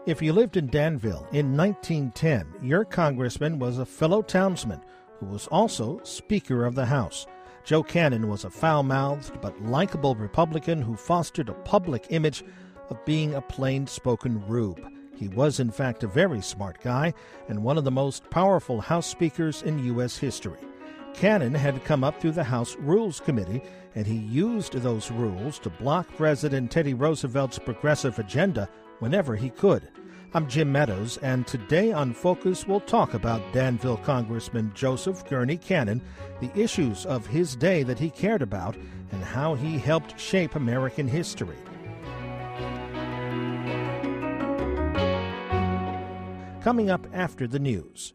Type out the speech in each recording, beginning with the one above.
If you lived in Danville in 1910, your congressman was a fellow townsman who was also Speaker of the House. Joe Cannon was a foul-mouthed but likable Republican who fostered a public image of being a plain-spoken rube. He was, in fact, a very smart guy and one of the most powerful House speakers in U.S. history. Cannon had come up through the House Rules Committee, and he used those rules to block President Teddy Roosevelt's progressive agenda whenever he could. I'm Jim Meadows, and today on Focus we'll talk about Danville Congressman Joseph Gurney Cannon, the issues of his day that he cared about, and how he helped shape American history. Coming up after the news.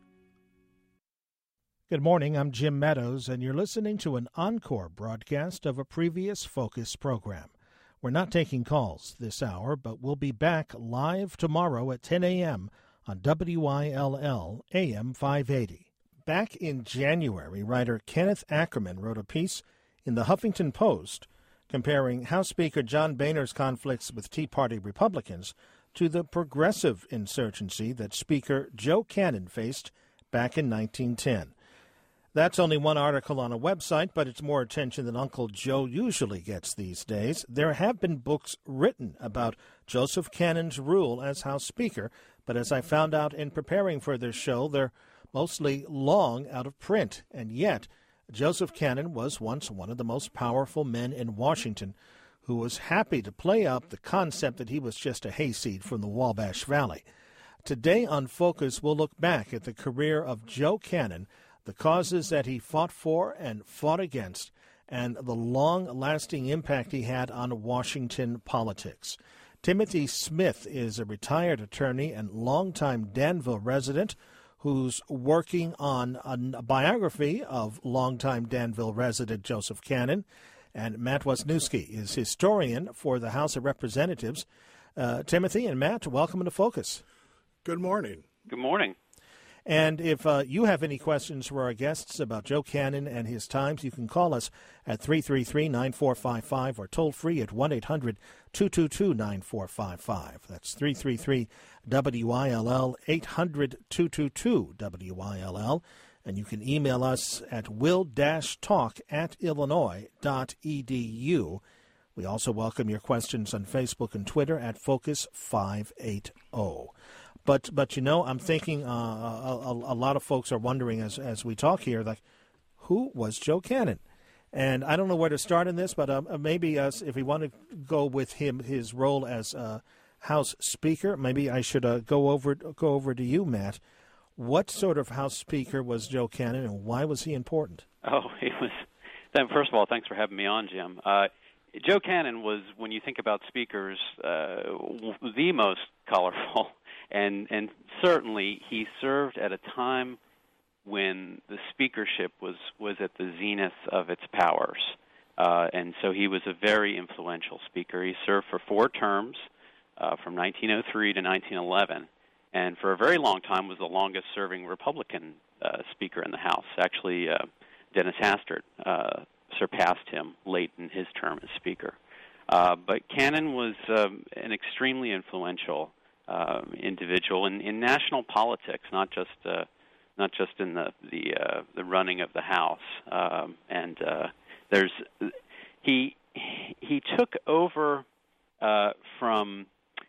Good morning, I'm Jim Meadows, and you're listening to an encore broadcast of a previous Focus program. We're not taking calls this hour, but we'll be back live tomorrow at 10 a.m. on WYLL AM 580. Back in January, writer Kenneth Ackerman wrote a piece in the Huffington Post comparing House Speaker John Boehner's conflicts with Tea Party Republicans to the progressive insurgency that Speaker Joe Cannon faced back in 1910. That's only one article on a website, but it's more attention than Uncle Joe usually gets these days. There have been books written about Joseph Cannon's rule as House Speaker, but as I found out in preparing for this show, they're mostly long out of print. And yet, Joseph Cannon was once one of the most powerful men in Washington who was happy to play up the concept that he was just a hayseed from the Wabash Valley. Today on Focus, we'll look back at the career of Joe Cannon, the causes that he fought for and fought against, and the long-lasting impact he had on Washington politics. Timothy Smith is a retired attorney and longtime Danville resident who's working on a biography of longtime Danville resident Joseph Cannon, and Matt Wisniewski is historian for the House of Representatives. Timothy and Matt, welcome to Focus. Good morning. Good morning. And if you have any questions for our guests about Joe Cannon and his times, you can call us at 333-9455 or toll free at 1-800-222-9455. That's 333-WILL, 800-222-WILL. And you can email us at will-talk@illinois.edu. We also welcome your questions on Facebook and Twitter at Focus580. But you know, I'm thinking a lot of folks are wondering as we talk here, like, who was Joe Cannon? And I don't know where to start in this, but maybe if we want to go with his role as House Speaker, maybe I should go over to you, Matt. What sort of House Speaker was Joe Cannon, and why was he important? Oh, he was. First of all, thanks for having me on, Jim. Joe Cannon was, when you think about speakers, the most colorful. And certainly he served at a time when the speakership was at the zenith of its powers. And so he was a very influential speaker. He served for 4 terms from 1903 to 1911, and for a very long time was the longest-serving Republican speaker in the House. Actually, Dennis Hastert surpassed him late in his term as speaker. But Cannon was an extremely influential individual in national politics, not just in the running of the House. He took over from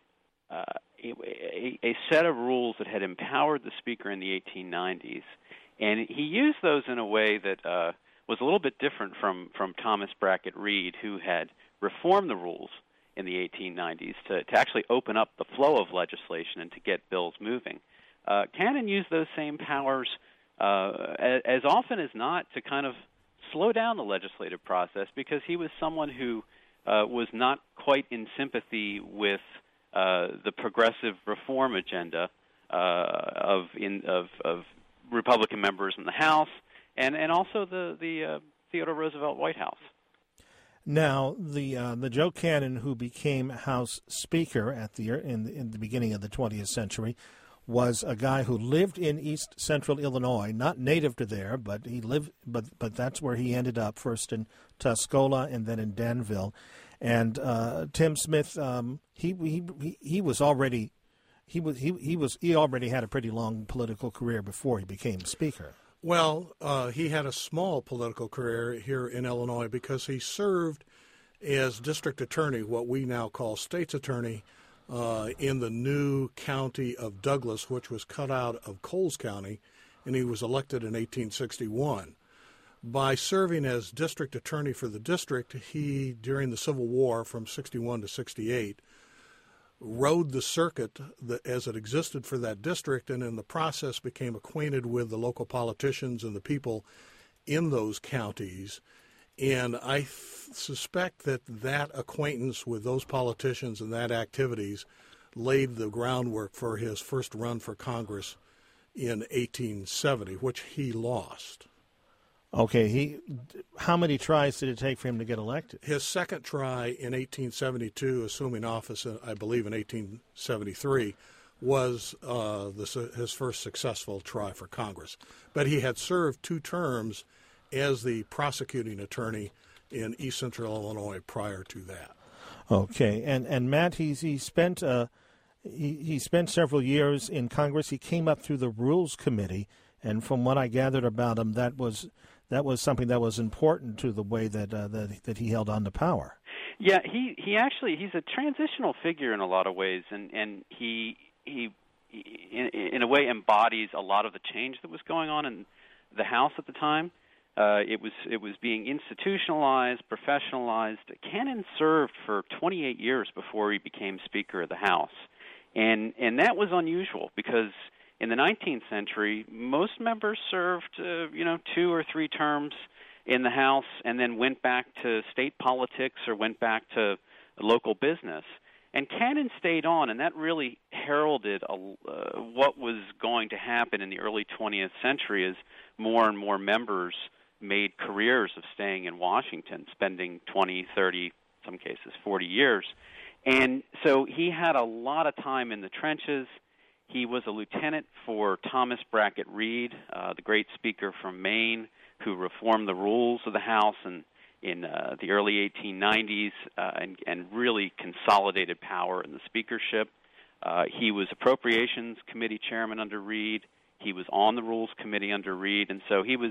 a set of rules that had empowered the Speaker in the 1890s, and he used those in a way that was a little bit different from Thomas Brackett Reed, who had reformed the rules in the 1890s to actually open up the flow of legislation and to get bills moving. Cannon used those same powers as often as not to kind of slow down the legislative process, because he was someone who was not quite in sympathy with the progressive reform agenda of Republican members in the House and also the Theodore Roosevelt White House. Now, the Joe Cannon who became House Speaker in the beginning of the 20th century was a guy who lived in East Central Illinois, not native to there, but he lived, but that's where he ended up, first in Tuscola and then in Danville. And Tim Smith, he was already he already had a pretty long political career before he became Speaker. Well, he had a small political career here in Illinois because he served as district attorney, what we now call state's attorney, in the new county of Douglas, which was cut out of Coles County, and he was elected in 1861. By serving as district attorney for the district, he, during the Civil War from 61 to 68, rode the circuit as it existed for that district, and in the process became acquainted with the local politicians and the people in those counties. And I suspect that acquaintance with those politicians and that activities laid the groundwork for his first run for Congress in 1870, which he lost. Okay, how many tries did it take for him to get elected? His second try in 1872, assuming office, I believe in 1873, was his first successful try for Congress. But he had served 2 terms as the prosecuting attorney in East Central Illinois prior to that. Okay, and Matt, he spent several years in Congress. He came up through the Rules Committee, and from what I gathered about him, that was something that was important to the way that he held on to power. Yeah, he's a transitional figure in a lot of ways, and he in a way embodies a lot of the change that was going on in the House at the time. It was being institutionalized, professionalized. Cannon served for 28 years before he became Speaker of the House, and that was unusual because in the 19th century, most members served, 2 or 3 terms in the House and then went back to state politics or went back to local business. And Cannon stayed on, and that really heralded what was going to happen in the early 20th century as more and more members made careers of staying in Washington, spending 20, 30, some cases 40 years. And so he had a lot of time in the trenches. He was a lieutenant for Thomas Brackett Reed, the great speaker from Maine, who reformed the rules of the House in the early 1890s and really consolidated power in the speakership. He was Appropriations Committee chairman under Reed. He was on the Rules Committee under Reed, and so he was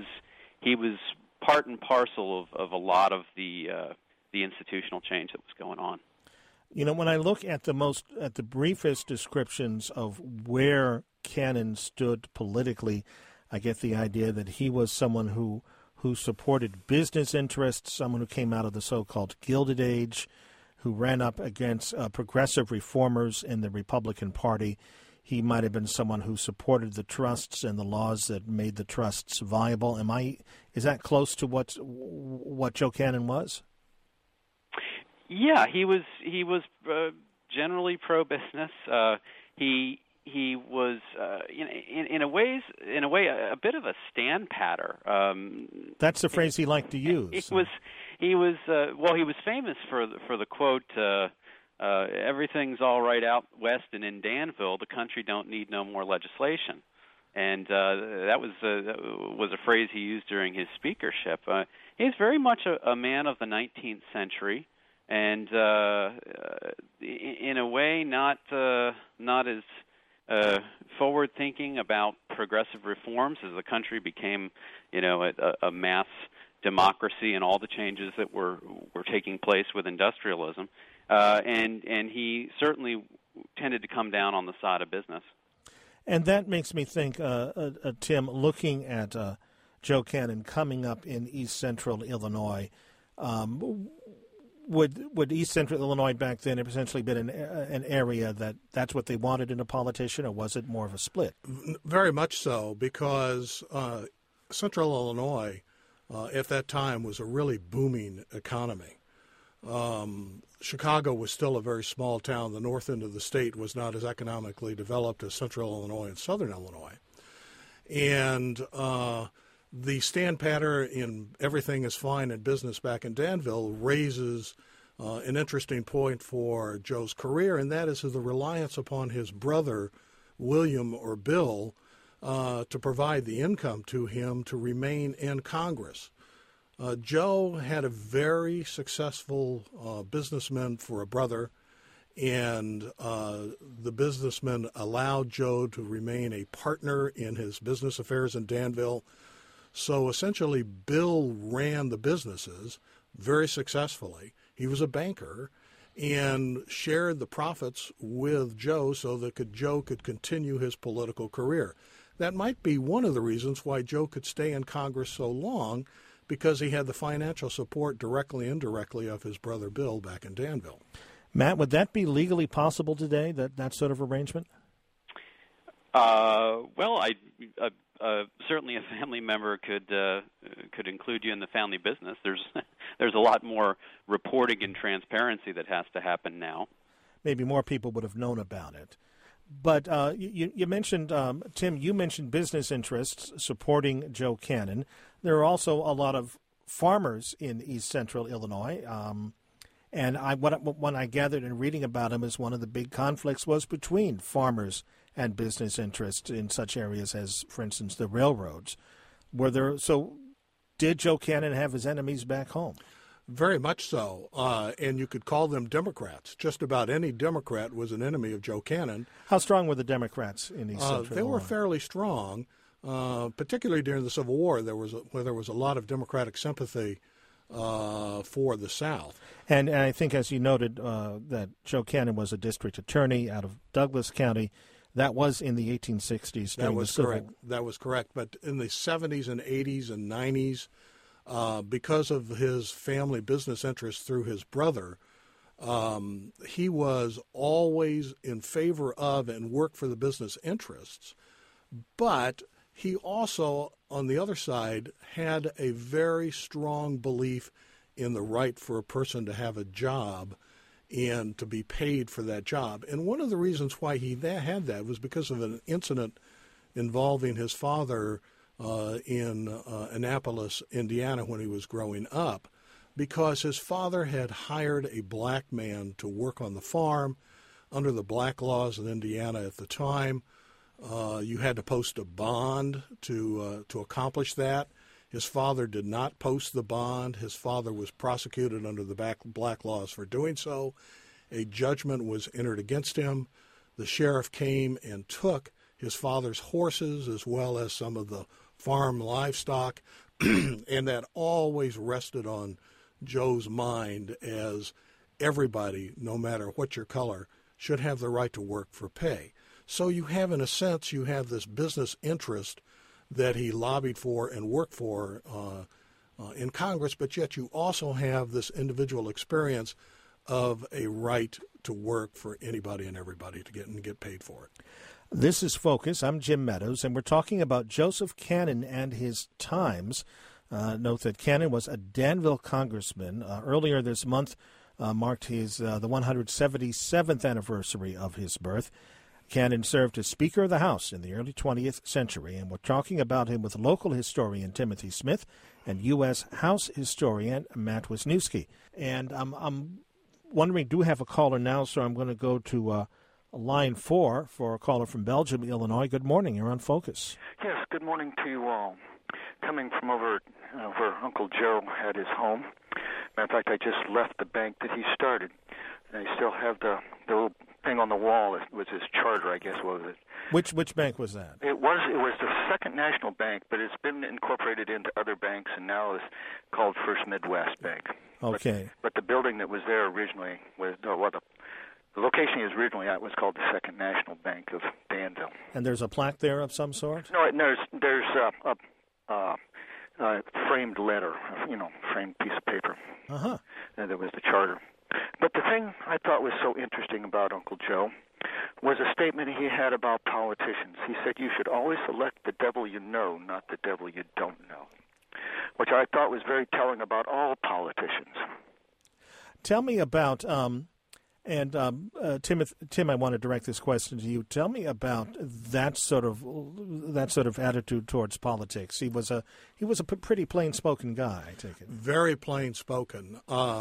part and parcel of a lot of the institutional change that was going on. You know, when I look at the briefest descriptions of where Cannon stood politically, I get the idea that he was someone who supported business interests, someone who came out of the so-called Gilded Age, who ran up against progressive reformers in the Republican Party. He might have been someone who supported the trusts and the laws that made the trusts viable. Is that close to what Joe Cannon was? Yeah, he was generally pro-business. He was in a way a bit of a stand-patter. That's the phrase he liked to use. He was famous for the quote, "Everything's all right out west and in Danville. The country don't need no more legislation." And that was a phrase he used during his speakership. He's very much a man of the 19th century. And in a way, not as forward-thinking about progressive reforms as the country became, a mass democracy and all the changes that were taking place with industrialism. And he certainly tended to come down on the side of business. And that makes me think, Tim, looking at Joe Cannon coming up in East Central Illinois. Would East Central Illinois back then have essentially been an area that's what they wanted in a politician, or was it more of a split? Very much so, because Central Illinois at that time was a really booming economy. Chicago was still a very small town. The north end of the state was not as economically developed as Central Illinois and Southern Illinois. And the stand patter in Everything is Fine in Business back in Danville raises an interesting point for Joe's career, and that is the reliance upon his brother, William or Bill, to provide the income to him to remain in Congress. Joe had a very successful businessman for a brother, and the businessmen allowed Joe to remain a partner in his business affairs in Danville. So essentially, Bill ran the businesses very successfully. He was a banker and shared the profits with Joe so that Joe could continue his political career. That might be one of the reasons why Joe could stay in Congress so long, because he had the financial support directly and indirectly of his brother Bill back in Danville. Matt, would that be legally possible today, that sort of arrangement? Well, certainly a family member could include you in the family business. There's a lot more reporting and transparency that has to happen now. Maybe more people would have known about it. But you mentioned, Tim, you mentioned business interests supporting Joe Cannon. There are also a lot of farmers in East Central Illinois. And what I gathered in reading about him is one of the big conflicts was between farmers and business interests in such areas as, for instance, the railroads. So did Joe Cannon have his enemies back home? Very much so, and you could call them Democrats. Just about any Democrat was an enemy of Joe Cannon. How strong were the Democrats in East Central They were fairly strong, particularly during the Civil War. There was a lot of Democratic sympathy for the South. And I think, as you noted, that Joe Cannon was a district attorney out of Douglas County. That was in the 1860s. That was correct. That was correct. But in the 70s and 80s and 90s, because of his family business interests through his brother, he was always in favor of and worked for the business interests. But he also, on the other side, had a very strong belief in the right for a person to have a job and to be paid for that job. And one of the reasons why he had that was because of an incident involving his father in Annapolis, Indiana, when he was growing up, because his father had hired a black man to work on the farm. Under the black laws in Indiana at the time, you had to post a bond to accomplish that. His father did not post the bond. His father was prosecuted under the black laws for doing so. A judgment was entered against him. The sheriff came and took his father's horses as well as some of the farm livestock, and that always rested on Joe's mind as everybody, no matter what your color, should have the right to work for pay. So you have, in a sense, you have this business interest that he lobbied for and worked for in Congress, but yet you also have this individual experience of a right to work for anybody and everybody to get paid for it. This is Focus. I'm Jim Meadows, and we're talking about Joseph Cannon and his times. Note that Cannon was a Danville congressman. Earlier this month marked the 177th anniversary of his birth. Cannon served as Speaker of the House in the early 20th century, and we're talking about him with local historian Timothy Smith and U.S. House historian Matt Wisniewski. And I'm wondering, do we have a caller now? So I'm going to go to line 4 for a caller from Belgium, Illinois. Good morning. You're on Focus. Yes, good morning to you all. Coming from over where Uncle Joe had his home. Matter of fact, I just left the bank that he started. And I still have the little thing on the wall. It was his charter, I guess, was it? Which bank was that? It was the Second National Bank, but it's been incorporated into other banks and now is called First Midwest Bank. Okay. But the building that was there originally was, the location he was originally at was called the Second National Bank of Danville. And there's a plaque there of some sort? No, there's a framed letter, framed piece of paper. Uh-huh. That was the charter. But the thing I thought was so interesting about Uncle Joe was a statement he had about politicians. He said, you should always elect the devil you know, not the devil you don't know, which I thought was very telling about all politicians. Tell me about, Tim, I want to direct this question to you. Tell me about that sort of attitude towards politics. He was a pretty plain-spoken guy, I take it. Very plain-spoken.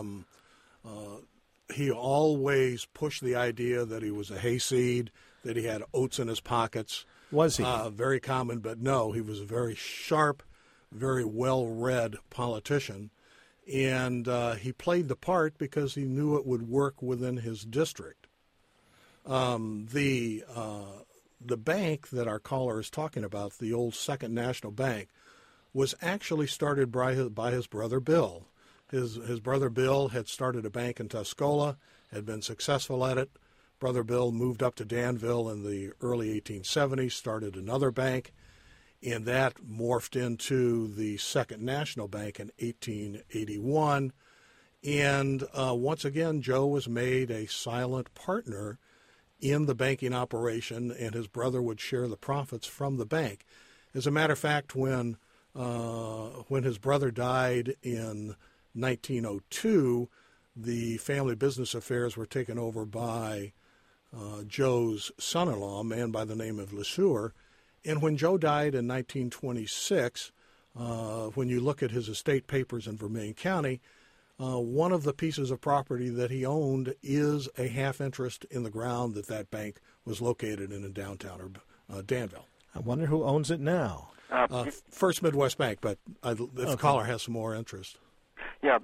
He always pushed the idea that he was a hayseed, that he had oats in his pockets. Was he? Very common, but no, he was a very sharp, very well-read politician. And he played the part because he knew it would work within his district. The bank that our caller is talking about, the old Second National Bank, was actually started by his brother Bill. His brother Bill had started a bank in Tuscola, had been successful at it. Brother Bill moved up to Danville in the early 1870s, started another bank, and that morphed into the Second National Bank in 1881. And once again, Joe was made a silent partner in the banking operation, and his brother would share the profits from the bank. As a matter of fact, when his brother died in 1902, the family business affairs were taken over by Joe's son-in-law, a man by the name of LeSueur. And when Joe died in 1926, when you look at his estate papers in Vermilion County, one of the pieces of property that he owned is a half interest in the ground that bank was located in downtown Danville. I wonder who owns it now. First Midwest Bank, but if the caller has some more interest. Yeah,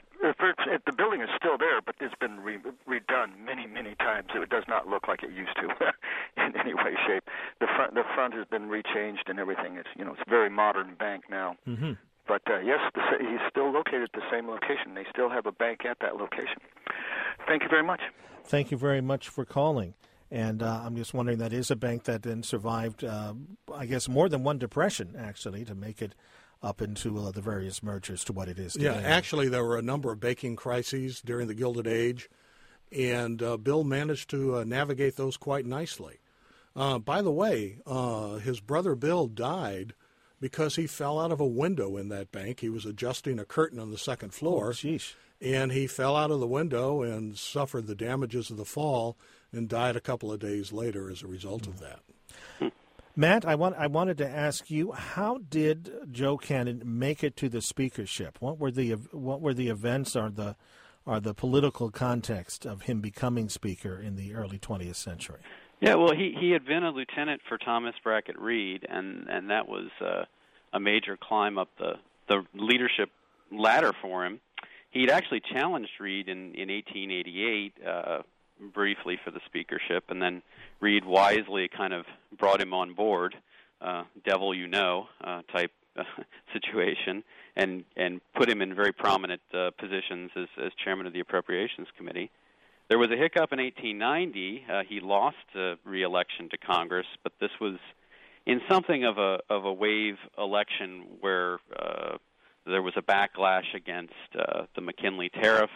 the building is still there, but it's been redone many, many times. It does not look like it used to in any way, shape. The front has been rechanged and everything. It's it's a very modern bank now. Mm-hmm. But yes, he's still located at the same location. They still have a bank at that location. Thank you very much. Thank you very much for calling. And I'm just wondering, that is a bank that then survived, I guess, more than one depression, actually, to make it up into the various mergers to what it is today. Yeah, actually, there were a number of banking crises during the Gilded Age, and Bill managed to navigate those quite nicely. By the way, his brother Bill died because he fell out of a window in that bank. He was adjusting a curtain on the second floor, and he fell out of the window and suffered the damages of the fall and died a couple of days later as a result of that. Matt, I wanted to ask you, how did Joe Cannon make it to the speakership? What were the events or the political context of him becoming speaker in the early 20th century? Yeah, well, he had been a lieutenant for Thomas Brackett Reed, and that was a major climb up the leadership ladder for him. He'd actually challenged Reed in 1888 briefly for the speakership, and then Reed wisely kind of brought him on board, devil you know type situation, and put him in very prominent positions as chairman of the Appropriations Committee. There was a hiccup in 1890. He lost re-election to Congress, but this was in something of a wave election where there was a backlash against the McKinley tariff,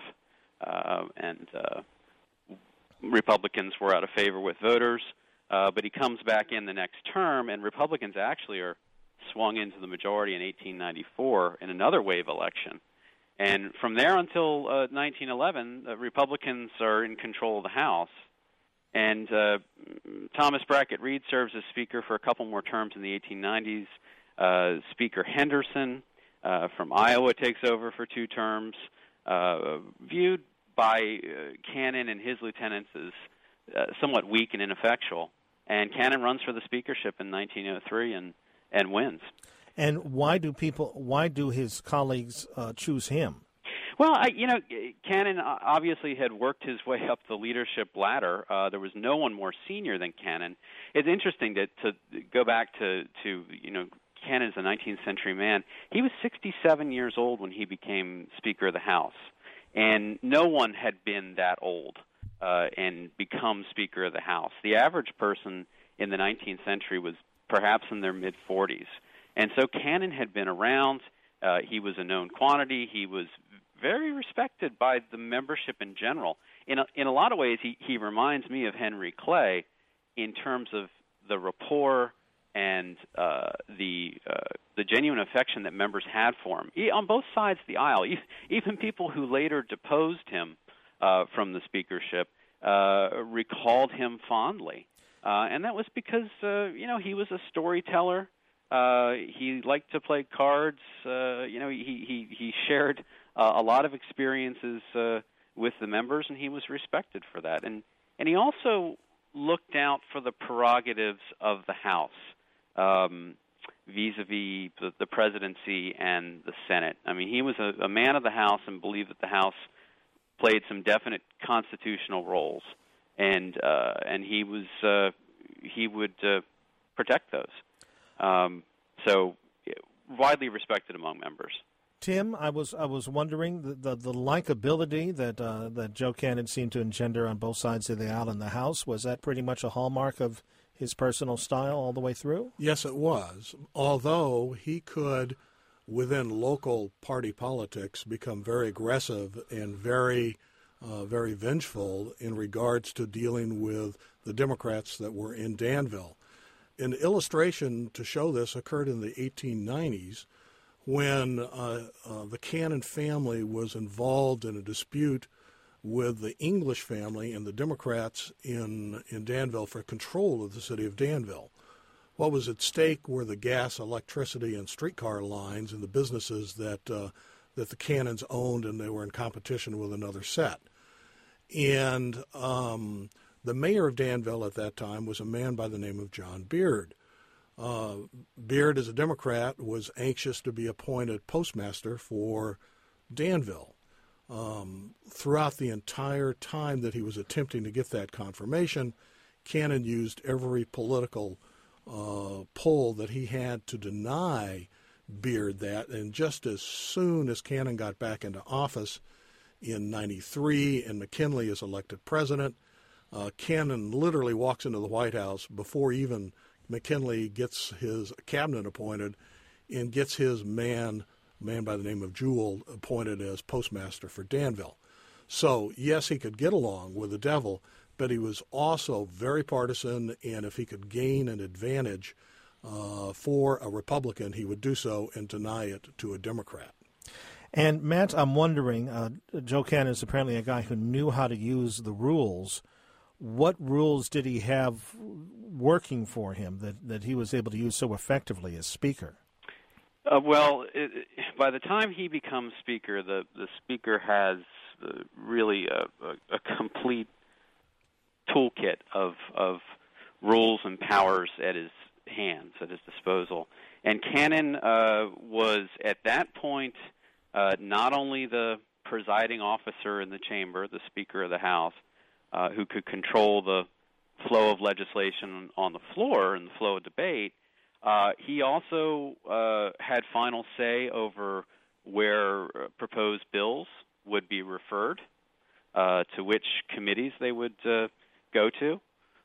and Republicans were out of favor with voters. But he comes back in the next term, and Republicans actually are swung into the majority in 1894 in another wave election. And from there until 1911, Republicans are in control of the House. And Thomas Brackett Reed serves as Speaker for a couple more terms in the 1890s. Speaker Henderson from Iowa takes over for 2 terms, viewed by Cannon and his lieutenants as somewhat weak and ineffectual. And Cannon runs for the speakership in 1903 and wins. And why do his colleagues choose him? Well, Cannon obviously had worked his way up the leadership ladder. There was no one more senior than Cannon. It's interesting to go back to Cannon's a 19th century man. He was 67 years old when he became Speaker of the House, and no one had been that old and become Speaker of the House. The average person in the 19th century was perhaps in their mid-40s. And so Cannon had been around. He was a known quantity. He was very respected by the membership in general. In a lot of ways, he reminds me of Henry Clay in terms of the rapport and the genuine affection that members had for him. On both sides of the aisle, even people who later deposed him from the speakership recalled him fondly. And that was because, he was a storyteller. He liked to play cards. He shared a lot of experiences with the members, and he was respected for that. And he also looked out for the prerogatives of the House vis-a-vis the presidency and the Senate. I mean, he was a man of the House and believed that the House played some definite constitutional roles. and he would protect those. So widely respected among members. Tim, I was wondering the likability that Joe Cannon seemed to engender on both sides of the aisle in the House, was that pretty much a hallmark of his personal style all the way through? Yes, it was. Although he could, within local party politics, become very aggressive and very vengeful in regards to dealing with the Democrats that were in Danville. An illustration to show this occurred in the 1890s when the Cannon family was involved in a dispute with the English family and the Democrats in Danville for control of the city of Danville. What was at stake were the gas, electricity, and streetcar lines and the businesses that the Cannons owned, and they were in competition with another set. And the mayor of Danville at that time was a man by the name of John Beard. Beard, as a Democrat, was anxious to be appointed postmaster for Danville. Throughout the entire time that he was attempting to get that confirmation, Cannon used every political pull that he had to deny Beard that. And just as soon as Cannon got back into office in 93 and McKinley is elected president, Cannon literally walks into the White House before even McKinley gets his cabinet appointed and gets his man by the name of Jewell appointed as postmaster for Danville. So, yes, he could get along with the devil, but he was also very partisan, and if he could gain an advantage for a Republican, he would do so and deny it to a Democrat. And, Matt, I'm wondering, Joe Cannon is apparently a guy who knew how to use the rules. What rules did he have working for him that he was able to use so effectively as Speaker? By the time he becomes Speaker, the Speaker has really a complete toolkit of rules and powers at his hands, at his disposal. And Cannon was, at that point, not only the presiding officer in the chamber, the Speaker of the House, who could control the flow of legislation on the floor and the flow of debate, he also had final say over where proposed bills would be referred, to which committees they would go to.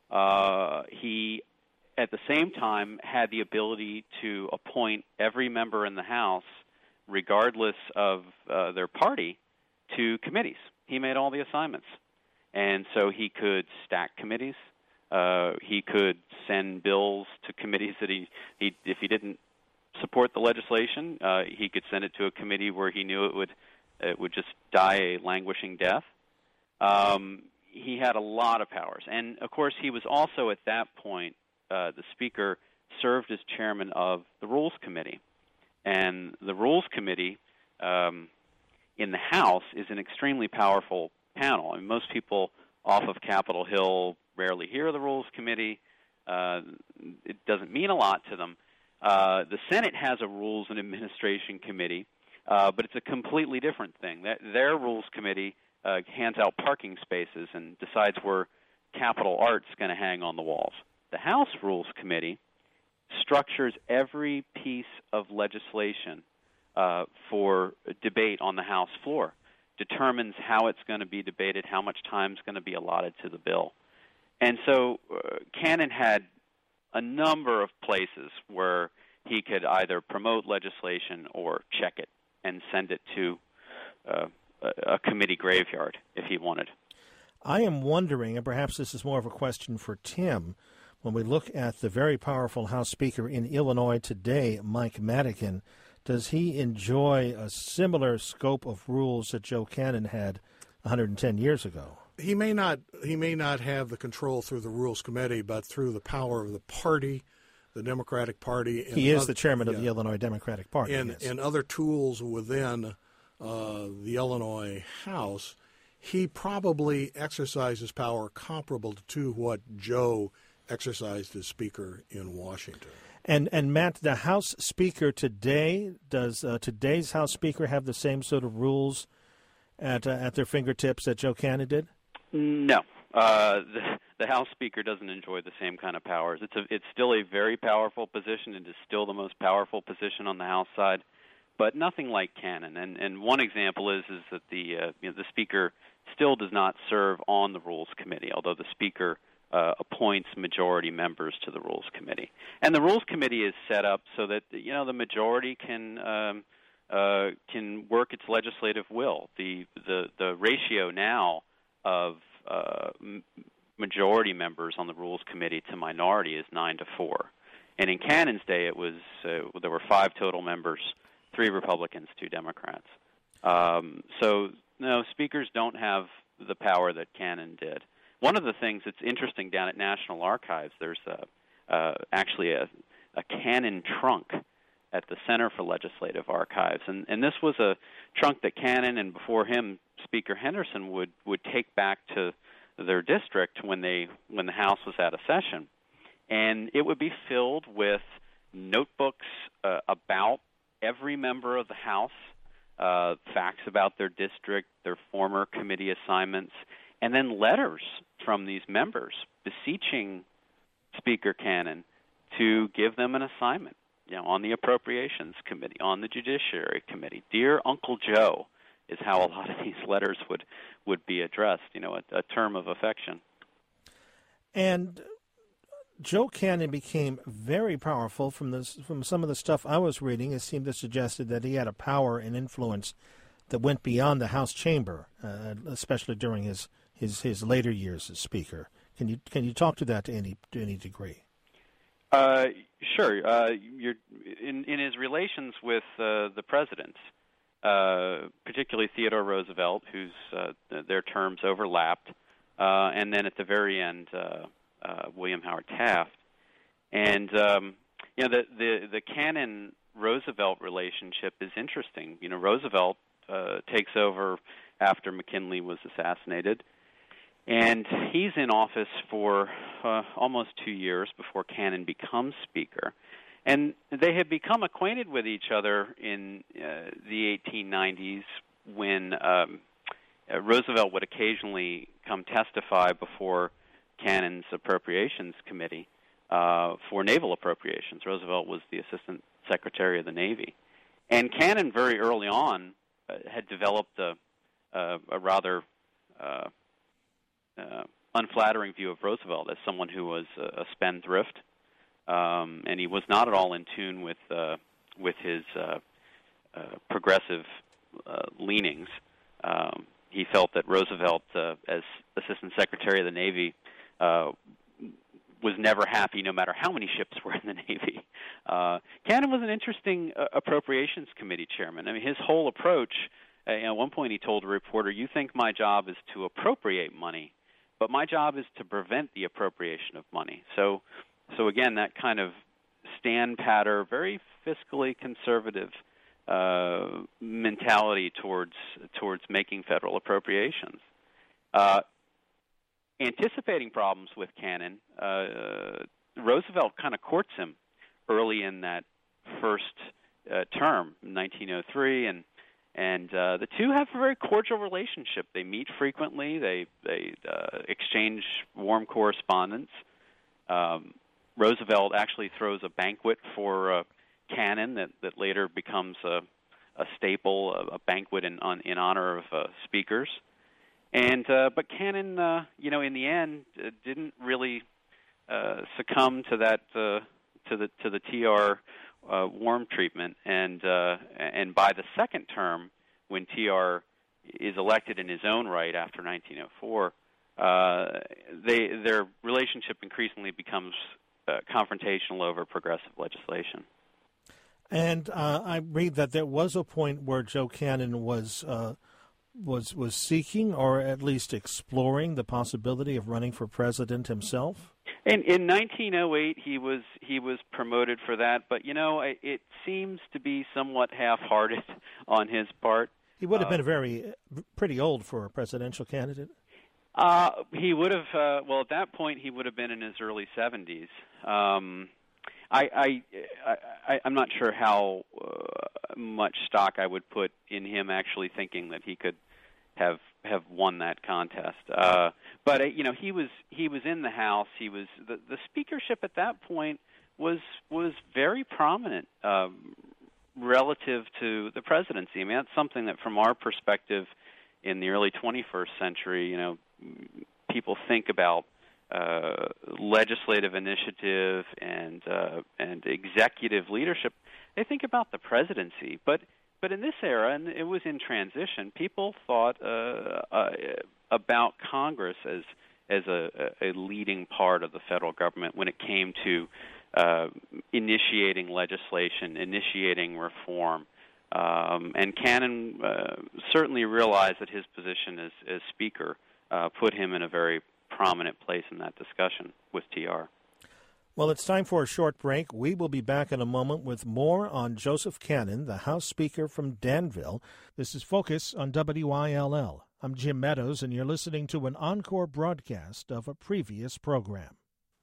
He, at the same time, had the ability to appoint every member in the House, regardless of their party, to committees. He made all the assignments. And so he could stack committees. He could send bills to committees that he if he didn't support the legislation, he could send it to a committee where he knew it would just die a languishing death. He had a lot of powers, and of course he was also at that point the Speaker served as chairman of the Rules Committee, and the Rules Committee in the House is an extremely powerful panel. I mean, most people off of Capitol Hill rarely hear of the Rules Committee. It doesn't mean a lot to them. The Senate has a Rules and Administration Committee, but it's a completely different thing. Their Rules Committee hands out parking spaces and decides where Capitol art's going to hang on the walls. The House Rules Committee structures every piece of legislation for debate on the House floor, determines how it's going to be debated, how much time is going to be allotted to the bill. And so Cannon had a number of places where he could either promote legislation or check it and send it to a committee graveyard if he wanted. I am wondering, and perhaps this is more of a question for Tim, when we look at the very powerful House Speaker in Illinois today, Mike Madigan, does he enjoy a similar scope of rules that Joe Cannon had 110 years ago? He may not have the control through the Rules Committee, but through the power of the party, the Democratic Party. And he is the chairman of the Illinois Democratic Party. And other tools within the Illinois House, he probably exercises power comparable to what Joe exercised as Speaker in Washington. And Matt, the House Speaker today, does today's House Speaker have the same sort of rules at their fingertips that Joe Cannon did? No. The House Speaker doesn't enjoy the same kind of powers. It's still a very powerful position. It is still the most powerful position on the House side, but nothing like canon. And one example is that the Speaker still does not serve on the Rules Committee, although the Speaker appoints majority members to the Rules Committee. And the Rules Committee is set up so that the majority can work its legislative will. The ratio now of majority members on the Rules Committee to minority is 9-4, and in Cannon's day it was there were 5 total members, 3 Republicans, 2 Democrats. So no, speakers don't have the power that Cannon did. One of the things that's interesting down at National Archives, there's actually a Cannon trunk at the Center for Legislative Archives, and this was a trunk that Cannon and before him Speaker Henderson would take back to their district when the House was out of session, and it would be filled with notebooks about every member of the House, facts about their district, their former committee assignments, and then letters from these members beseeching Speaker Cannon to give them an assignment, on the Appropriations Committee, on the Judiciary Committee. Dear Uncle Joe is how a lot of these letters would be addressed, a term of affection. And Joe Cannon became very powerful from some of the stuff I was reading. It seemed to suggest that he had a power and influence that went beyond the House chamber, especially during his later years as Speaker. Can you talk to that to any degree? Sure. You're in his relations with the presidents, particularly Theodore Roosevelt, whose their terms overlapped, and then at the very end, William Howard Taft. And the Cannon-Roosevelt relationship is interesting. Roosevelt takes over after McKinley was assassinated, and he's in office for almost 2 years before Cannon becomes Speaker. And they had become acquainted with each other in the 1890s when Roosevelt would occasionally come testify before Cannon's Appropriations Committee for naval appropriations. Roosevelt was the Assistant Secretary of the Navy. And Cannon very early on had developed a rather unflattering view of Roosevelt as someone who was a spendthrift, and he was not at all in tune with his progressive leanings. He felt that Roosevelt, as Assistant Secretary of the Navy, was never happy no matter how many ships were in the Navy. Cannon was an interesting Appropriations Committee chairman. I mean, his whole approach, at one point he told a reporter, "You think my job is to appropriate money, but my job is to prevent the appropriation of money." So again, that kind of stand-patter, very fiscally conservative mentality towards making federal appropriations. Anticipating problems with Cannon, Roosevelt kind of courts him early in that first term, 1903, and the two have a very cordial relationship. They meet frequently. They exchange warm correspondence. Roosevelt actually throws a banquet for Cannon that later becomes a staple, a banquet in honor of speakers. And but Cannon, in the end, didn't really succumb to that to the TR warm treatment. And by the second term, when TR is elected in his own right after 1904, their relationship increasingly becomes confrontational over progressive legislation. And I read that there was a point where Joe Cannon was seeking, or at least exploring, the possibility of running for president himself. In 1908, he was promoted for that, but it seems to be somewhat half-hearted on his part. He would have been pretty old for a presidential candidate. He would have. Well, at that point, he would have been in his early 70s. I'm not sure how much stock I would put in him actually thinking that he could have won that contest. But he was in the House. He was the speakership at that point was very prominent relative to the presidency. I mean, that's something that, from our perspective, in the early 21st century, people think about legislative initiative and executive leadership. They think about the presidency, but in this era, and it was in transition, people thought about Congress as a leading part of the federal government when it came to initiating legislation, initiating reform. And Cannon certainly realized that his position as Speaker put him in a very prominent place in that discussion with TR. Well, it's time for a short break. We will be back in a moment with more on Joseph Cannon, the House Speaker from Danville. This is Focus on WYLL. I'm Jim Meadows, and you're listening to an encore broadcast of a previous program.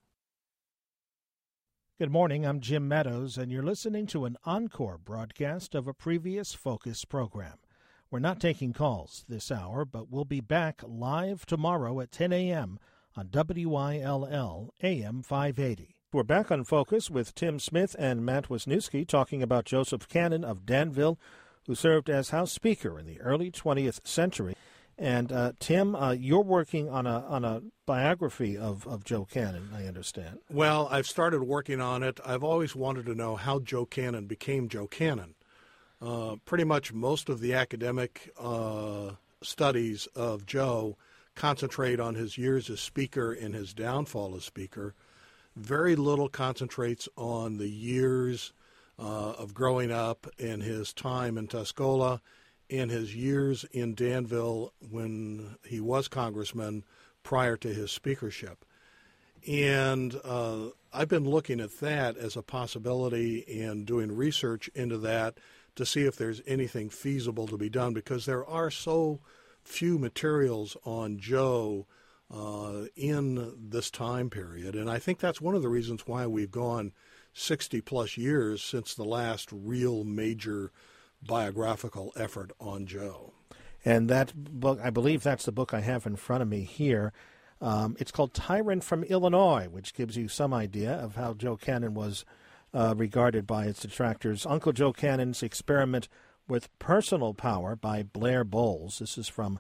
Good morning, I'm Jim Meadows, and you're listening to an encore broadcast of a previous Focus program. We're not taking calls this hour, but we'll be back live tomorrow at 10 a.m. on WYLL AM 580. We're back on Focus with Tim Smith and Matt Wisniewski talking about Joseph Cannon of Danville, who served as House Speaker in the early 20th century. And Tim, you're working on a biography of Joe Cannon, I understand. Well, I've started working on it. I've always wanted to know how Joe Cannon became Joe Cannon. Pretty much most of the academic studies of Joe concentrate on his years as Speaker and his downfall as Speaker. Very little concentrates on the years of growing up and his time in Tuscola and his years in Danville when he was congressman prior to his speakership. And I've been looking at that as a possibility and doing research into that to see if there's anything feasible to be done, because there are so few materials on Joe in this time period. And I think that's one of the reasons why we've gone 60-plus years since the last real major biographical effort on Joe. And that book, I believe that's the book I have in front of me here. It's called Tyrant from Illinois, which gives you some idea of how Joe Cannon was regarded by its detractors. Uncle Joe Cannon's Experiment with Personal Power by Blair Bowles. This is from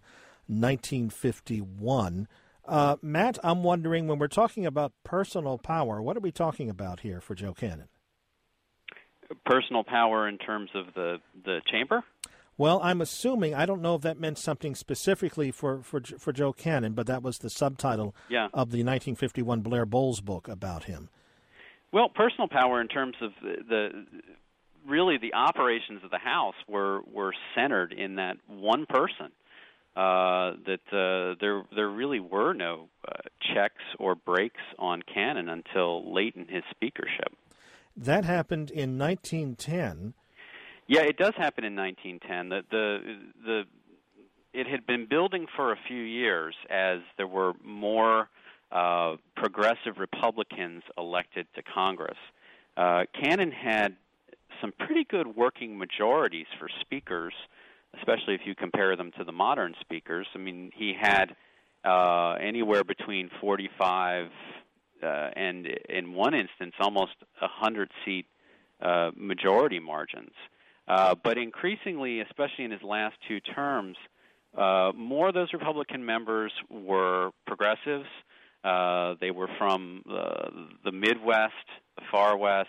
1951. Matt, I'm wondering, when we're talking about personal power, what are we talking about here for Joe Cannon? Personal power in terms of the chamber? Well, I'm assuming, I don't know if that meant something specifically for Joe Cannon, but that was the subtitle of the 1951 Blair Bowles book about him. Well, personal power in terms of really the operations of the House were centered in that one person. There really were no checks or breaks on Cannon until late in his speakership. That happened in 1910. Yeah, it does happen in 1910. It had been building for a few years as there were more progressive Republicans elected to Congress. Cannon had some pretty good working majorities for speakers, especially if you compare them to the modern speakers. I mean, he had anywhere between 45 and, in one instance, almost 100-seat majority margins. But increasingly, especially in his last two terms, more of those Republican members were progressives. They were from the Midwest, the Far West.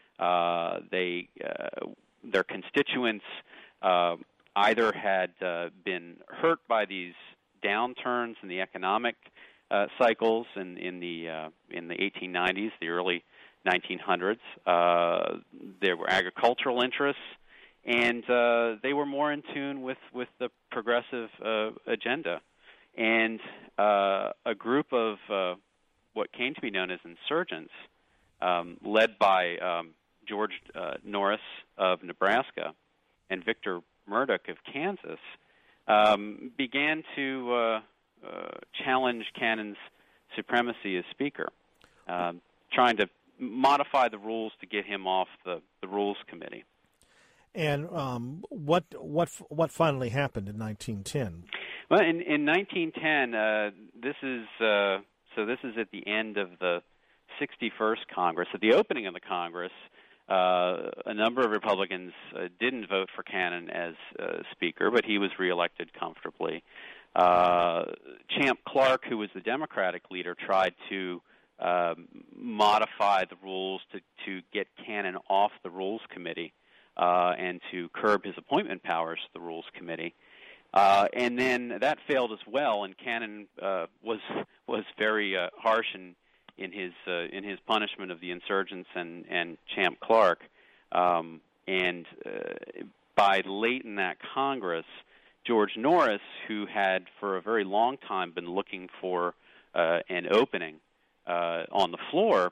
Their constituents either had been hurt by these downturns in the economic cycles in the 1890s, the early 1900s. There were agricultural interests, and they were more in tune with the progressive agenda. And a group of what came to be known as insurgents, led by George Norris of Nebraska and Victor Murdoch of Kansas, began to challenge Cannon's supremacy as Speaker, trying to modify the rules to get him off the Rules Committee. And what finally happened in 1910? Well, in 1910, this is at the end of the 61st Congress. At the opening of the Congress, a number of Republicans didn't vote for Cannon as Speaker, but he was reelected comfortably. Champ Clark, who was the Democratic leader, tried to modify the rules to get Cannon off the Rules Committee and to curb his appointment powers to the Rules Committee. And then that failed as well, and Cannon was very harsh in his punishment of the insurgents and Champ Clark. And by late in that Congress, George Norris, who had for a very long time been looking for an opening on the floor,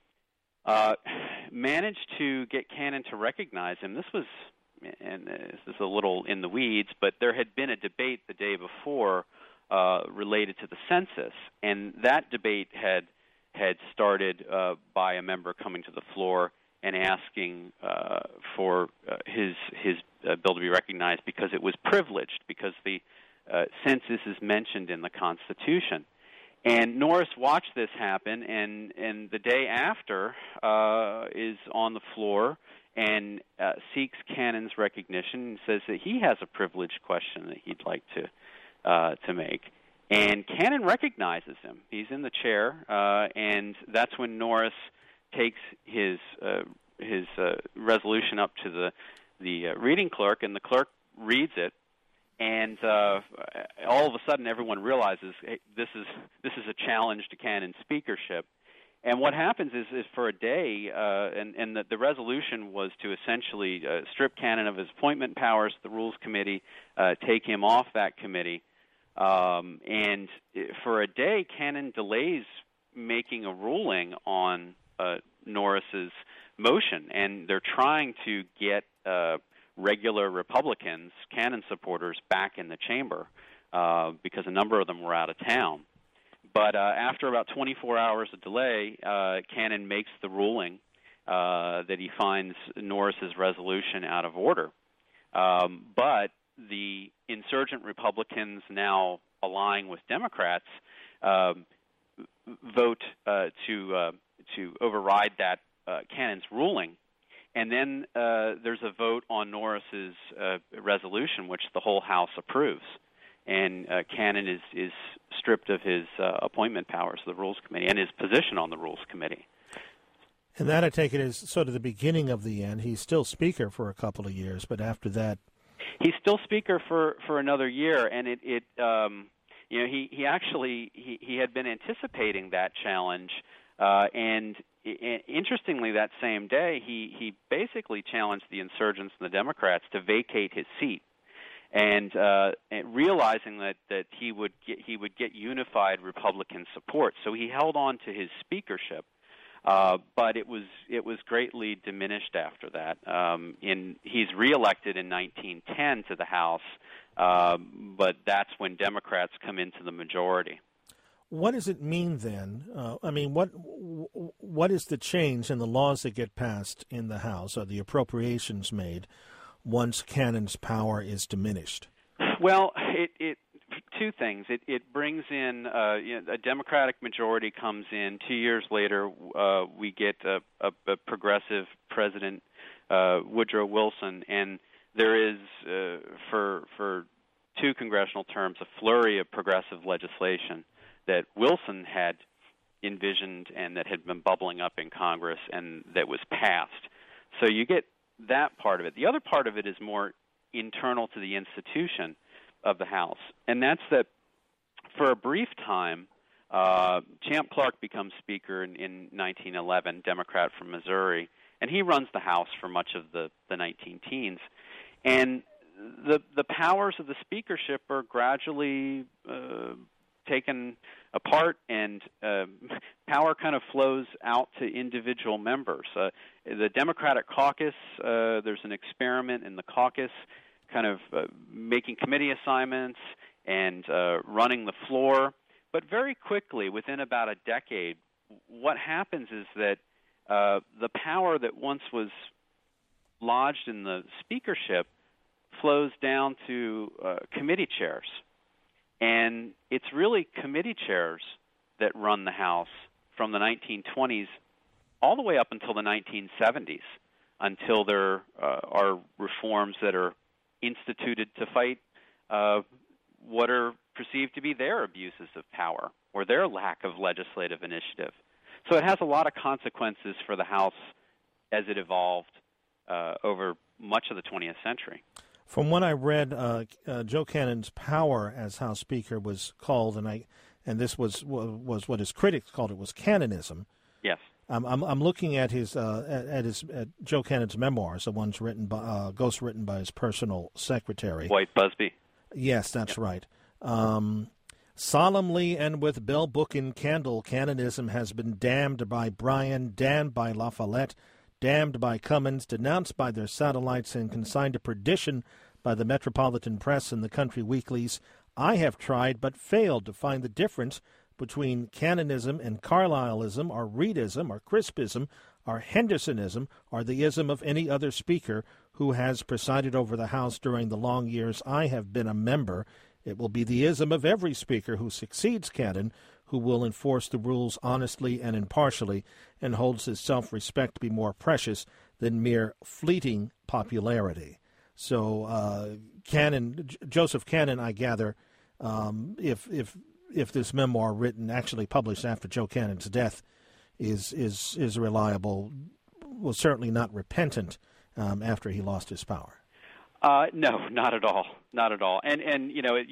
managed to get Cannon to recognize him. This was, and this is a little in the weeds, but there had been a debate the day before related to the census, and that debate had started by a member coming to the floor and asking for his bill to be recognized because it was privileged, because the census is mentioned in the Constitution. And Norris watched this happen, and the day after is on the floor and seeks Cannon's recognition and says that he has a privileged question that he'd like to make. And Cannon recognizes him. He's in the chair, and that's when Norris takes his resolution up to the reading clerk, and the clerk reads it. And all of a sudden, everyone realizes, hey, this is a challenge to Cannon's speakership. And what happens is for a day, and the resolution was to essentially strip Cannon of his appointment powers to the Rules Committee, take him off that committee. And for a day, Cannon delays making a ruling on Norris's motion, and they're trying to get regular Republicans, Cannon supporters, back in the chamber because a number of them were out of town. But after about 24 hours of delay, Cannon makes the ruling that he finds Norris's resolution out of order. But the insurgent Republicans, now allying with Democrats, vote to override that Cannon's ruling. And then there's a vote on Norris's resolution, which the whole House approves. And Cannon is stripped of his appointment powers to the Rules Committee and his position on the Rules Committee. And that, I take it, is sort of the beginning of the end. He's still Speaker for a couple of years, but after that... He's still Speaker for another year, and he actually had been anticipating that challenge, and interestingly, that same day, he basically challenged the insurgents and the Democrats to vacate his seat, and realizing that he would get unified Republican support, so he held on to his speakership. But it was greatly diminished after that. He's reelected in 1910 to the House, but that's when Democrats come into the majority. What does it mean then? What is the change in the laws that get passed in the House, or the appropriations made, once Cannon's power is diminished? Well, it two things. It brings in a Democratic majority comes in. 2 years later, we get a progressive president, Woodrow Wilson, and there is for 2 congressional terms a flurry of progressive legislation that Wilson had envisioned and that had been bubbling up in Congress and that was passed. So you get that part of it. The other part of it is more internal to the institution of the House, and that's that for a brief time, Champ Clark becomes Speaker in 1911, Democrat from Missouri, and he runs the House for much of the 19-teens. And the powers of the speakership are gradually taken apart, and power kind of flows out to individual members. The Democratic caucus, there's an experiment in the caucus kind of making committee assignments and running the floor. But very quickly, within about a decade, what happens is that the power that once was lodged in the speakership flows down to committee chairs. And it's really committee chairs that run the House from the 1920s all the way up until the 1970s, until there are reforms that are instituted to fight what are perceived to be their abuses of power or their lack of legislative initiative. So it has a lot of consequences for the House as it evolved over much of the 20th century. From what I read, Joe Cannon's power as House Speaker was called, and this was what his critics called it, was Cannonism. Yes. I'm looking at at Joe Cannon's memoirs, the ones ghostwritten by his personal secretary, White Busby. Yes, that's right. Solemnly and with bell, book, and candle, Cannonism has been damned by Bryan, damned by La Follette, damned by Cummins, denounced by their satellites, and consigned to perdition by the metropolitan press and the country weeklies. I have tried but failed to find the difference between Cannonism and Carlyleism, or Reedism, or Crispism, or Hendersonism, or the ism of any other speaker who has presided over the House during the long years I have been a member. It will be the ism of every speaker who succeeds Cannon, who will enforce the rules honestly and impartially, and holds his self-respect to be more precious than mere fleeting popularity. So Joseph Cannon, I gather, if this memoir written, actually published after Joe Cannon's death, is reliable, was certainly not repentant after he lost his power. No, not at all, not at all. And you know,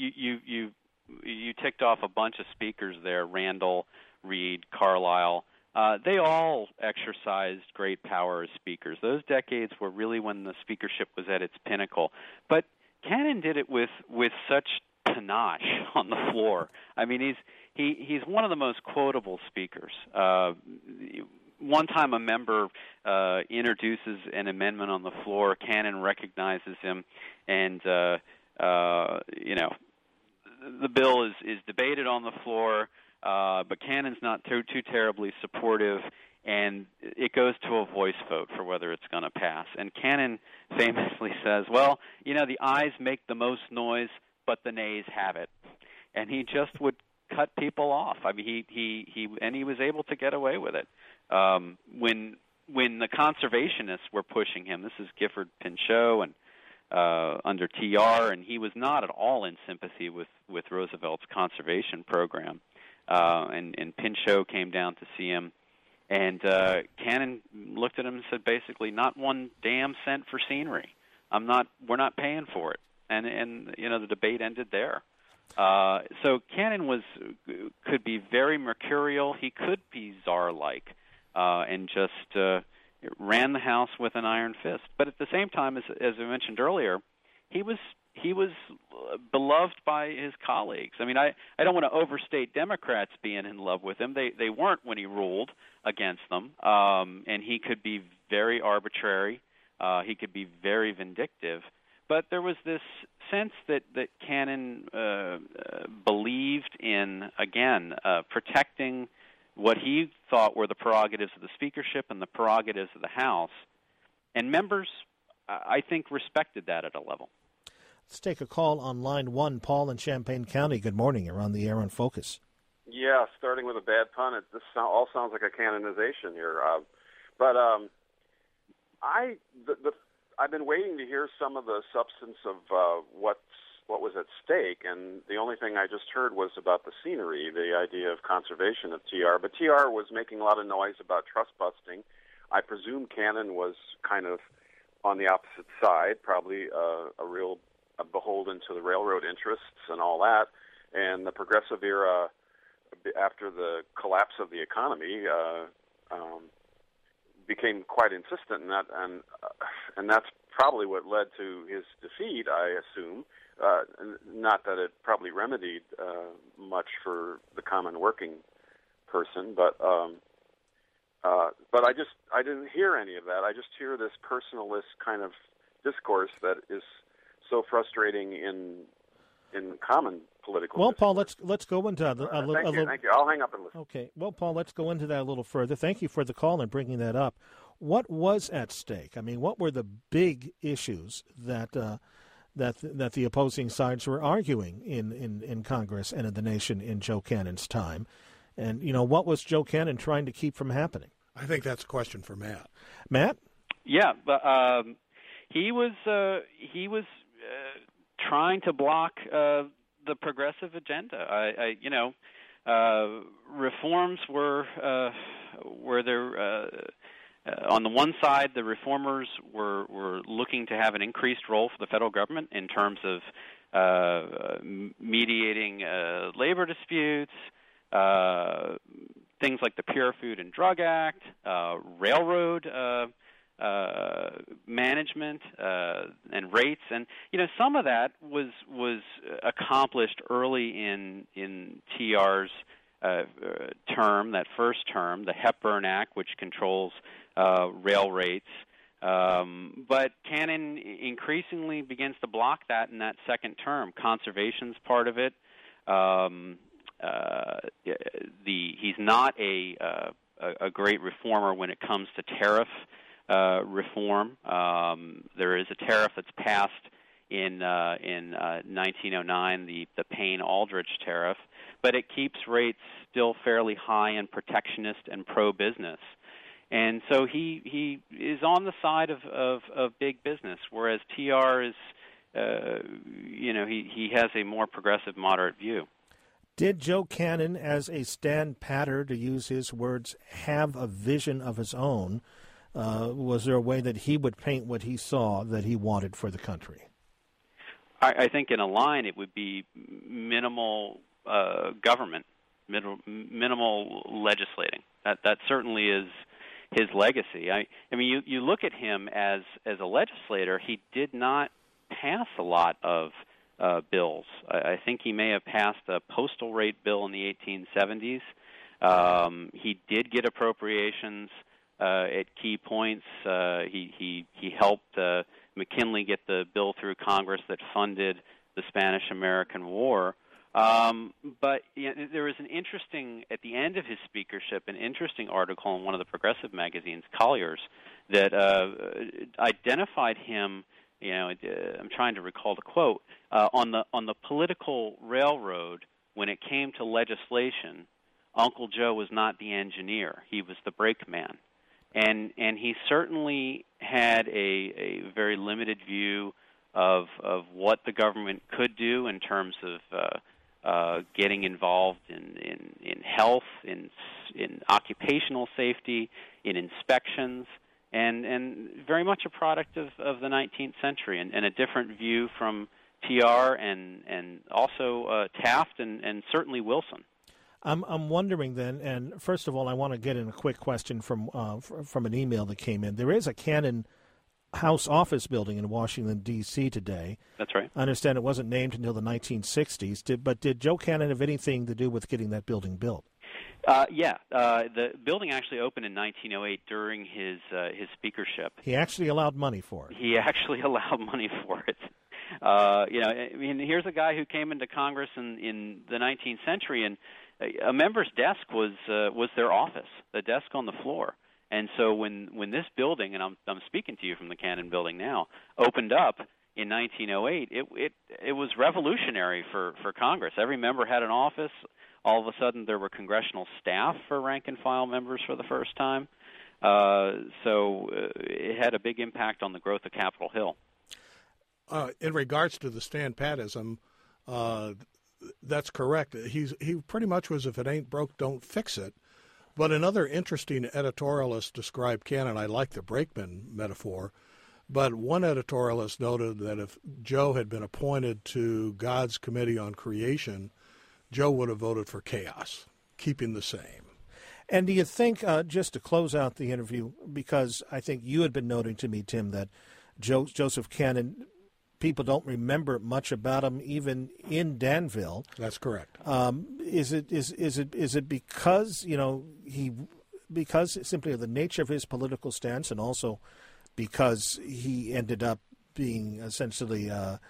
you ticked off a bunch of speakers there: Randall, Reed, Carlyle. They all exercised great power as speakers. Those decades were really when the speakership was at its pinnacle. But Cannon did it with such panache on the floor. I mean, he's one of the most quotable speakers. One time a member introduces an amendment on the floor. Cannon recognizes him, and you know, the bill is debated on the floor, but Cannon's not too terribly supportive, and it goes to a voice vote for whether it's going to pass. And Cannon famously says, well, you know, the ayes make the most noise, but the nays have it. And he just would cut people off. I mean, he was able to get away with it. When the conservationists were pushing him, this is Gifford Pinchot and under TR, and he was not at all in sympathy with Roosevelt's conservation program. And Pinchot came down to see him, and Cannon looked at him and said, basically, not one damn cent for scenery. We're not paying for it. And you know, the debate ended there. So Cannon could be very mercurial. He could be czar-like, and just ran the House with an iron fist. But at the same time, as I mentioned earlier, he was beloved by his colleagues. I mean, I don't want to overstate Democrats being in love with him. They weren't when he ruled against them, and he could be very arbitrary. He could be very vindictive. But there was this sense that Cannon believed in, again, protecting what he thought were the prerogatives of the speakership and the prerogatives of the House. And members, I think, respected that at a level. Let's take a call on line 1. Paul in Champaign County. Good morning. You're on the air on Focus. Yeah, starting with a bad pun. This all sounds like a canonization here. I've been waiting to hear some of the substance of what was at stake, and the only thing I just heard was about the scenery, the idea of conservation of TR. But TR was making a lot of noise about trust busting. I presume Cannon was kind of on the opposite side, probably a beholden to the railroad interests and all that. And the progressive era, after the collapse of the economy, became quite insistent in that, and that's probably what led to his defeat, I assume. Not that it probably remedied much for the common working person, but I didn't hear any of that. I just hear this personalist kind of discourse that is so frustrating in common political. Well, discourse. Paul, let's go into a little. Thank you. I'll hang up and listen. Okay. Well, Paul, let's go into that a little further. Thank you for the call and bringing that up. What was at stake? I mean, what were the big issues that that the opposing sides were arguing in Congress and in the nation in Joe Cannon's time. And, what was Joe Cannon trying to keep from happening? I think that's a question for Matt. Matt? Yeah, but he was trying to block the progressive agenda. Reforms were there. On the one side, the reformers were looking to have an increased role for the federal government in terms of mediating labor disputes, things like the Pure Food and Drug Act, railroad management and rates, and some of that was accomplished early in TR's term, that first term, the Hepburn Act, which controls rail rates. But Cannon increasingly begins to block that in that second term. Conservation's part of it. He's not a great reformer when it comes to tariff reform. There is a tariff that's passed in 1909, the Payne-Aldrich tariff, but it keeps rates still fairly high and protectionist and pro-business. And so he is on the side of big business, whereas TR is, he has a more progressive, moderate view. Did Joe Cannon, as a stand-patter, to use his words, have a vision of his own? Was there a way that he would paint what he saw that he wanted for the country? I think in a line it would be minimal government, minimal legislating. That certainly is his legacy. I mean, you look at him as a legislator. He did not pass a lot of bills. I think he may have passed a postal rate bill in the 1870s. He did get appropriations at key points. He helped McKinley get the bill through Congress that funded the Spanish-American War. But there was at the end of his speakership, an interesting article in one of the progressive magazines, Collier's, that identified him. I'm trying to recall the quote on the political railroad. When it came to legislation, Uncle Joe was not the engineer; he was the brakeman, and he certainly had a very limited view of what the government could do in terms of getting involved in health, in occupational safety, in inspections, and very much a product of the 19th century, and a different view from TR and also Taft and certainly Wilson. I'm wondering then, and first of all, I want to get in a quick question from an email that came in. There is a Cannon House office building in Washington, D.C. today. That's right. I understand it wasn't named until the 1960s. But did Joe Cannon have anything to do with getting that building built? Yeah. The building actually opened in 1908 during his speakership. He actually allowed money for it. He actually allowed money for it. Here's a guy who came into Congress in the 19th century, and a member's desk was their office, the desk on the floor. And so when this building, and I'm speaking to you from the Cannon Building now, opened up in 1908, it was revolutionary for Congress. Every member had an office. All of a sudden, there were congressional staff for rank-and-file members for the first time. So it had a big impact on the growth of Capitol Hill. In regards to the stand-patism, that's correct. He pretty much was, if it ain't broke, don't fix it. But another interesting editorialist described Cannon. I like the brakeman metaphor, but one editorialist noted that if Joe had been appointed to God's Committee on Creation, Joe would have voted for chaos, keeping the same. And do you think, just to close out the interview, because I think you had been noting to me, Tim, that Joseph Cannon, people don't remember much about him even in Danville. That's correct. Is it because because simply of the nature of his political stance, and also because he ended up being essentially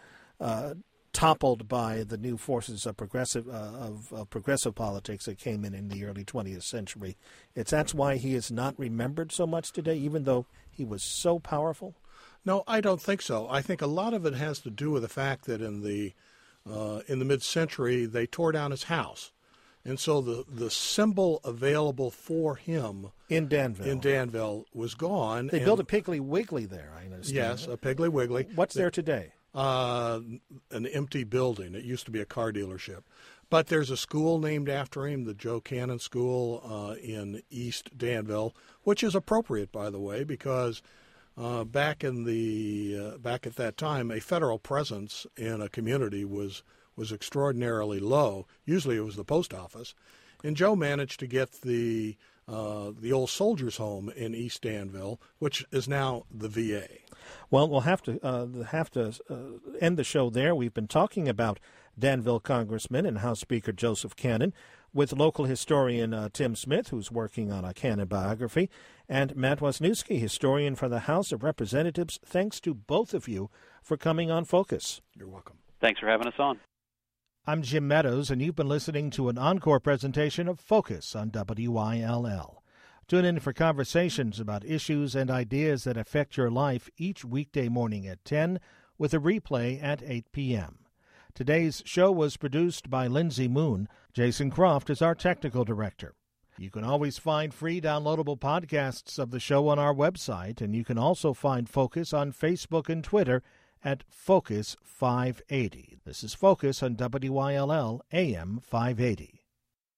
toppled by the new forces of progressive politics that came in the early 20th century? That's why he is not remembered so much today, even though he was so powerful? No, I don't think so. I think a lot of it has to do with the fact that in the mid-century they tore down his house, and so the symbol available for him in Danville was gone. They built a Piggly Wiggly there, I understand. Yes, a Piggly Wiggly. What's there today? An empty building. It used to be a car dealership. But there's a school named after him, the Joe Cannon School in East Danville, which is appropriate, by the way, because back at that time, a federal presence in a community was extraordinarily low. Usually it was the post office. And Joe managed to get the old soldiers' home in East Danville, which is now the VA. Well, we'll have to end the show there. We've been talking about Danville Congressman and House Speaker Joseph Cannon with local historian Tim Smith, who's working on a Cannon biography, and Matt Wasniewski, historian for the House of Representatives. Thanks to both of you for coming on Focus. You're welcome. Thanks for having us on. I'm Jim Meadows, and you've been listening to an encore presentation of Focus on WYLL. Tune in for conversations about issues and ideas that affect your life each weekday morning at 10 with a replay at 8 p.m. Today's show was produced by Lindsay Moon. Jason Croft is our technical director. You can always find free downloadable podcasts of the show on our website, and you can also find Focus on Facebook and Twitter at Focus 580. This is Focus on WYLL AM 580.